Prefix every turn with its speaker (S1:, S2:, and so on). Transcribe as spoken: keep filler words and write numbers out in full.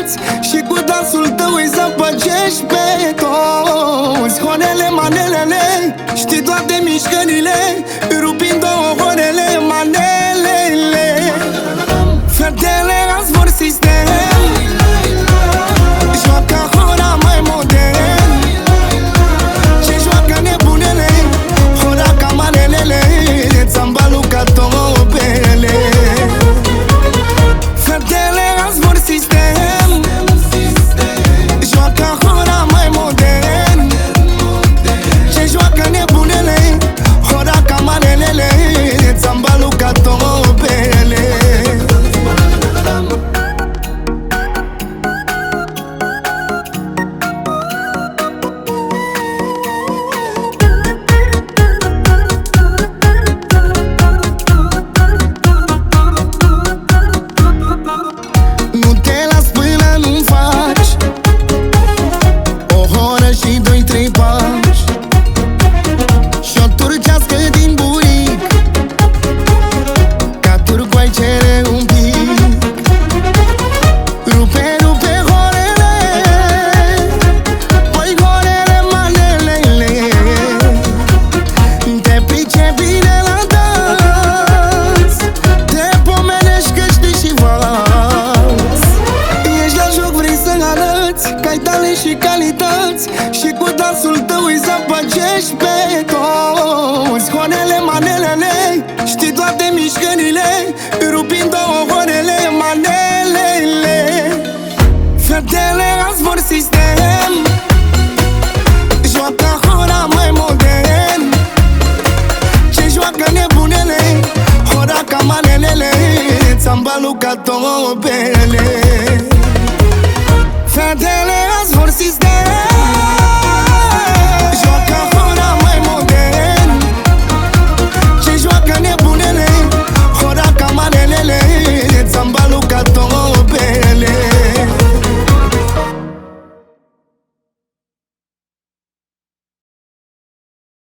S1: maneleți și cu dansul tău îi zăpăcești pe toți. Horele, manelele, știi toate mișcările, rupind două horele, manelele. Fetele azi vor sistem, joacă hora mai modern. Ce joacă nebunele, hora ca manelele, ți-am balucat topele. Fetele azi vor sistem, joacă hora mai modern. Ce joacă nebunele, hora ca manelele, ți-am balucat topele. Nu te las până nu faci o horă și doi, trei pași și-o turcească din buric, ca turcoai cere un pic. Rupe, rupe horele, păi horele, manelele. Te pricepi bine la dans, te pomenești că știi și vals. Ești la joc, vrei să arăți că ai talent și calități și cu dansul tău îi zăpăcești pe toți. Horele, manelele, știi toate mișcările, rupind două horele, manelele. Fetele azi vor sistem, joacă hora mai modern. Ce joacă nebunele, hora ca manelele, ți-am balucat topele.